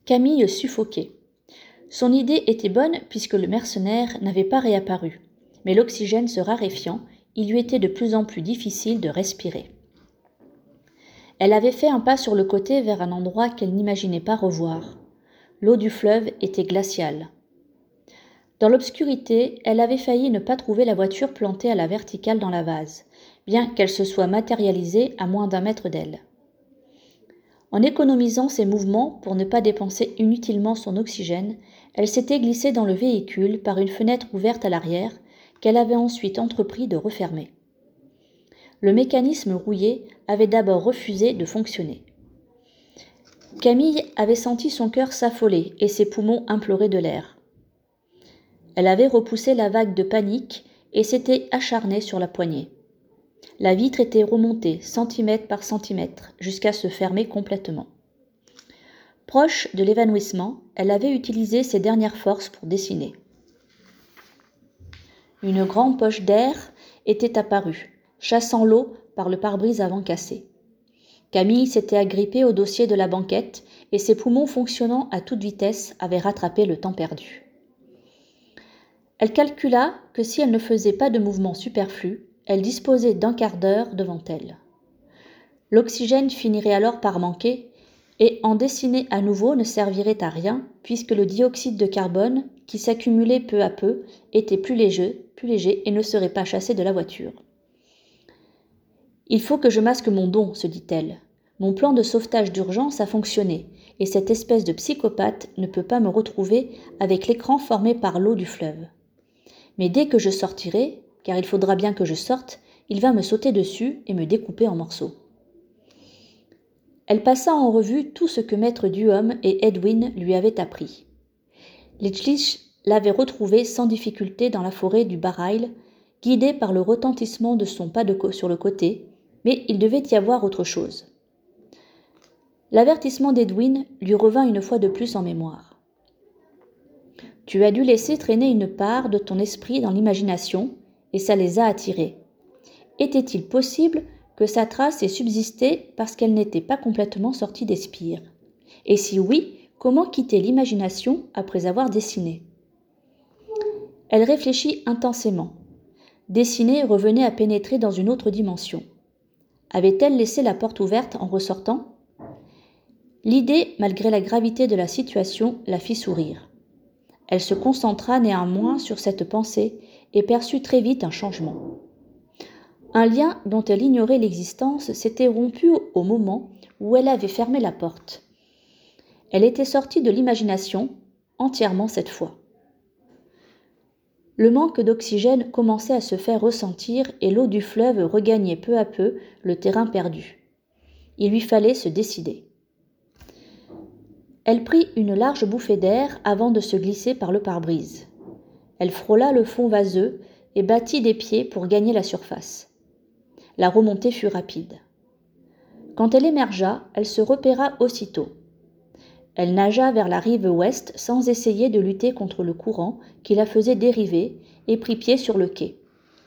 Camille suffoquait. Son idée était bonne puisque le mercenaire n'avait pas réapparu, mais l'oxygène se raréfiant, il lui était de plus en plus difficile de respirer. Elle avait fait un pas sur le côté vers un endroit qu'elle n'imaginait pas revoir. L'eau du fleuve était glaciale. Dans l'obscurité, elle avait failli ne pas trouver la voiture plantée à la verticale dans la vase, bien qu'elle se soit matérialisée à moins d'1 mètre d'elle. En économisant ses mouvements pour ne pas dépenser inutilement son oxygène, elle s'était glissée dans le véhicule par une fenêtre ouverte à l'arrière, qu'elle avait ensuite entrepris de refermer. Le mécanisme rouillé avait d'abord refusé de fonctionner. Camille avait senti son cœur s'affoler et ses poumons implorer de l'air. Elle avait repoussé la vague de panique et s'était acharnée sur la poignée. La vitre était remontée centimètre par centimètre jusqu'à se fermer complètement. Proche de l'évanouissement, elle avait utilisé ses dernières forces pour dessiner. Une grande poche d'air était apparue, chassant l'eau par le pare-brise avant cassé. Camille s'était agrippée au dossier de la banquette et ses poumons fonctionnant à toute vitesse avaient rattrapé le temps perdu. Elle calcula que si elle ne faisait pas de mouvement superflu, elle disposait d'1/4 d'heure devant elle. L'oxygène finirait alors par manquer et en dessiner à nouveau ne servirait à rien puisque le dioxyde de carbone, qui s'accumulait peu à peu, était plus léger et ne serait pas chassé de la voiture. « Il faut que je masque mon don, se dit-elle. Mon plan de sauvetage d'urgence a fonctionné et cette espèce de psychopathe ne peut pas me retrouver avec l'écran formé par l'eau du fleuve. Mais dès que je sortirai, car il faudra bien que je sorte, il va me sauter dessus et me découper en morceaux. » Elle passa en revue tout ce que maître Duhomme et Edwin lui avaient appris. Litchlich l'avait retrouvé sans difficulté dans la forêt du Barail, guidé par le retentissement de son pas sur le côté, mais il devait y avoir autre chose. L'avertissement d'Edwin lui revint une fois de plus en mémoire. « Tu as dû laisser traîner une part de ton esprit dans l'imagination, et ça les a attirés. Était-il possible que sa trace ait subsisté parce qu'elle n'était pas complètement sortie des spires? Et si oui, comment quitter l'imagination après avoir dessiné ?» Elle réfléchit intensément. Dessiner revenait à pénétrer dans une autre dimension. Avait-elle laissé la porte ouverte en ressortant? L'idée, malgré la gravité de la situation, la fit sourire. Elle se concentra néanmoins sur cette pensée et perçut très vite un changement. Un lien dont elle ignorait l'existence s'était rompu au moment où elle avait fermé la porte. Elle était sortie de l'imagination, entièrement cette fois. Le manque d'oxygène commençait à se faire ressentir et l'eau du fleuve regagnait peu à peu le terrain perdu. Il lui fallait se décider. Elle prit une large bouffée d'air avant de se glisser par le pare-brise. Elle frôla le fond vaseux et battit des pieds pour gagner la surface. La remontée fut rapide. Quand elle émergea, elle se repéra aussitôt. Elle nagea vers la rive ouest sans essayer de lutter contre le courant qui la faisait dériver et prit pied sur le quai.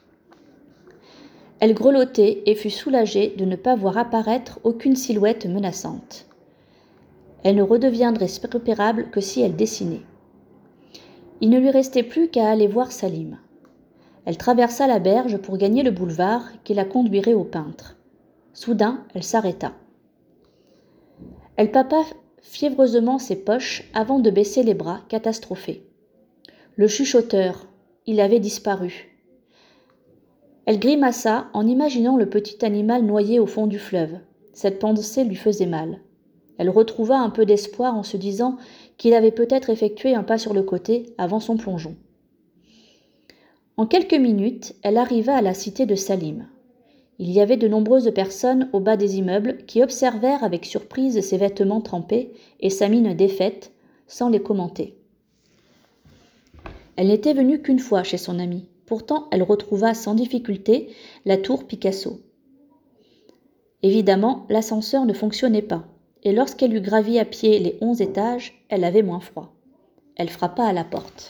Elle grelottait et fut soulagée de ne pas voir apparaître aucune silhouette menaçante. Elle ne redeviendrait repérable que si elle dessinait. Il ne lui restait plus qu'à aller voir Salim. Elle traversa la berge pour gagner le boulevard qui la conduirait au peintre. Soudain, elle s'arrêta. Elle palpa fiévreusement ses poches avant de baisser les bras, catastrophée. Le chuchoteur, il avait disparu. Elle grimaça en imaginant le petit animal noyé au fond du fleuve. Cette pensée lui faisait mal. Elle retrouva un peu d'espoir en se disant qu'il avait peut-être effectué un pas sur le côté avant son plongeon. En quelques minutes, elle arriva à la cité de Salim. Il y avait de nombreuses personnes au bas des immeubles qui observèrent avec surprise ses vêtements trempés et sa mine défaite, sans les commenter. Elle n'était venue qu'une fois chez son amie. Pourtant, elle retrouva sans difficulté la tour Picasso. Évidemment, l'ascenseur ne fonctionnait pas, et lorsqu'elle eut gravi à pied les 11 étages, elle avait moins froid. Elle frappa à la porte.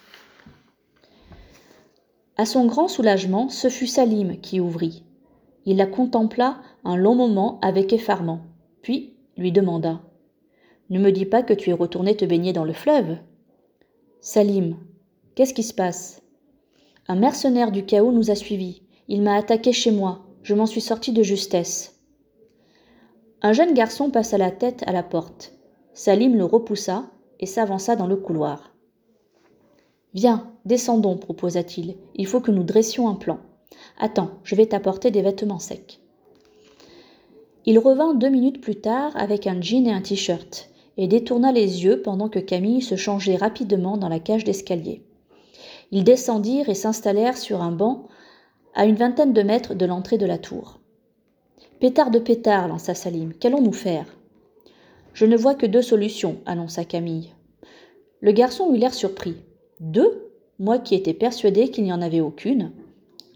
À son grand soulagement, ce fut Salim qui ouvrit. Il la contempla un long moment avec effarement, puis lui demanda « Ne me dis pas que tu es retourné te baigner dans le fleuve. Salim, qu'est-ce qui se passe? Un mercenaire du chaos nous a suivis. Il m'a attaqué chez moi. Je m'en suis sorti de justesse. Un jeune garçon passa la tête à la porte. Salim le repoussa et s'avança dans le couloir. Viens, descendons, proposa-t-il. Il faut que nous dressions un plan. Attends, je vais t'apporter des vêtements secs. Il revint 2 minutes plus tard avec un jean et un t-shirt et détourna les yeux pendant que Camille se changeait rapidement dans la cage d'escalier. Ils descendirent et s'installèrent sur un banc à une vingtaine de mètres de l'entrée de la tour. « Pétard de pétard, lança Salim, qu'allons-nous faire ?»« Je ne vois que 2 solutions, annonça Camille. Le garçon eut l'air surpris. « 2 ? Moi qui étais persuadé qu'il n'y en avait aucune. Raconte. »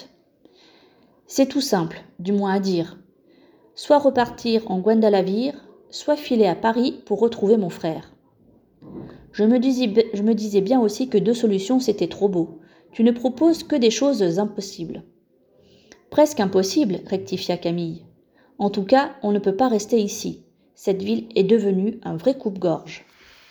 C'est tout simple, du moins à dire. Soit repartir en Guadalquivir, soit filer à Paris pour retrouver mon frère. Je me disais bien aussi que 2 solutions c'était trop beau. Tu ne proposes que des choses impossibles. Presque impossible, rectifia Camille. En tout cas, on ne peut pas rester ici. Cette ville est devenue un vrai coupe-gorge.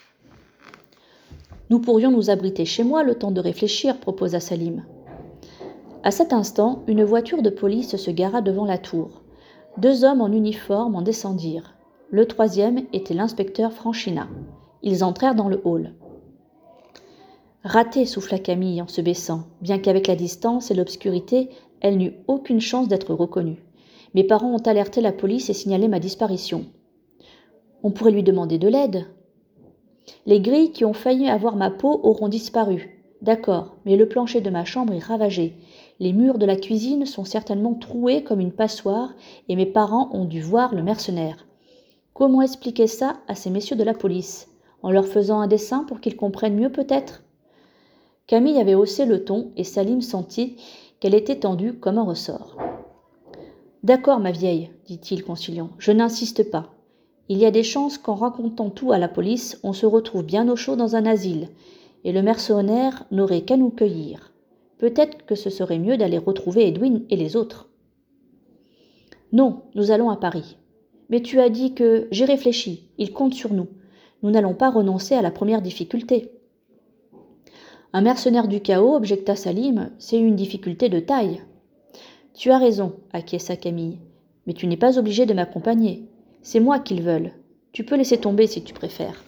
Nous pourrions nous abriter chez moi le temps de réfléchir, proposa Salim. À cet instant, une voiture de police se gara devant la tour. 2 hommes en uniforme en descendirent. Le 3e était l'inspecteur Franchina. Ils entrèrent dans le hall. Raté, souffla Camille en se baissant, bien qu'avec la distance et l'obscurité, elle n'eut aucune chance d'être reconnue. Mes parents ont alerté la police et signalé ma disparition. On pourrait lui demander de l'aide. Les grilles qui ont failli avoir ma peau auront disparu. D'accord, mais le plancher de ma chambre est ravagé. Les murs de la cuisine sont certainement troués comme une passoire et mes parents ont dû voir le mercenaire. Comment expliquer ça à ces messieurs de la police? En leur faisant un dessin pour qu'ils comprennent mieux peut-être? Camille avait haussé le ton et Salim sentit qu'elle était tendue comme un ressort. « D'accord, ma vieille, dit-il conciliant, je n'insiste pas. Il y a des chances qu'en racontant tout à la police, on se retrouve bien au chaud dans un asile, et le mercenaire n'aurait qu'à nous cueillir. Peut-être que ce serait mieux d'aller retrouver Edwin et les autres. »« Non, nous allons à Paris. Mais tu as dit que... J'ai réfléchi, il compte sur nous. Nous n'allons pas renoncer à la première difficulté. » Un mercenaire du chaos, objecta Salim, c'est une difficulté de taille. Tu as raison, acquiesça Camille, mais tu n'es pas obligé de m'accompagner. C'est moi qu'ils veulent. Tu peux laisser tomber si tu préfères.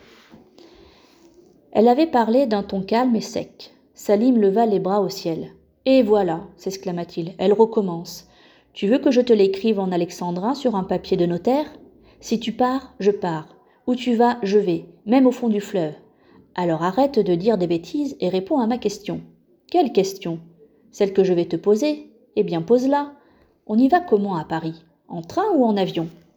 Elle avait parlé d'un ton calme et sec. Salim leva les bras au ciel. Et voilà, s'exclama-t-il, elle recommence. Tu veux que je te l'écrive en alexandrin sur un papier de notaire? Si tu pars, je pars. Où tu vas, je vais, même au fond du fleuve. Alors arrête de dire des bêtises et réponds à ma question. Quelle question? Celle que je vais te poser? Eh bien, pose-la. On y va comment à Paris? En train ou en avion?